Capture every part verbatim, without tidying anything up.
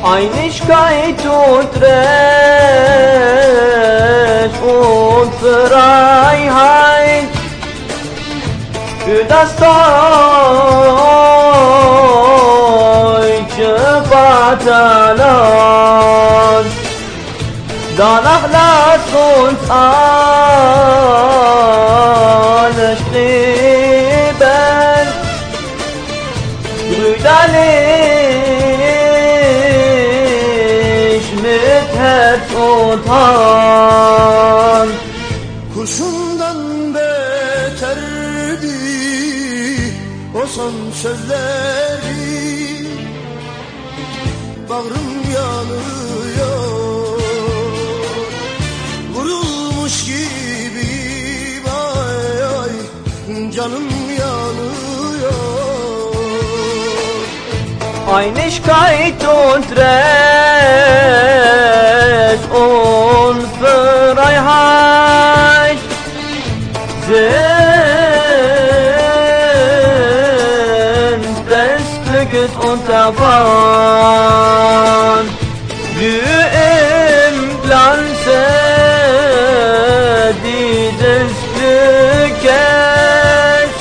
Einigkeit und Recht und Freiheit für das deutsche Vaterland. Danach lasst uns alle streben, brüderlich mit Herz und Hand. Kurşundan beterdi o son sözleri, bağrım yanıyor, vurulmuş gibiyim, ay ay, canım yanıyor. Einigkeit und Recht und Freiheit sind des Glückes Unterpfand. Blühe im Glanze dieses Glückes,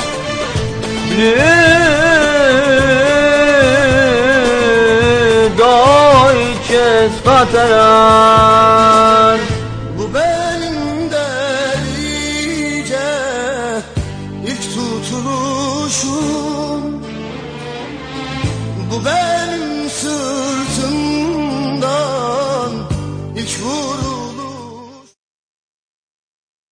blühe deutsches Vaterland. Bu benim delice ilk tutuluşum, bu benim sır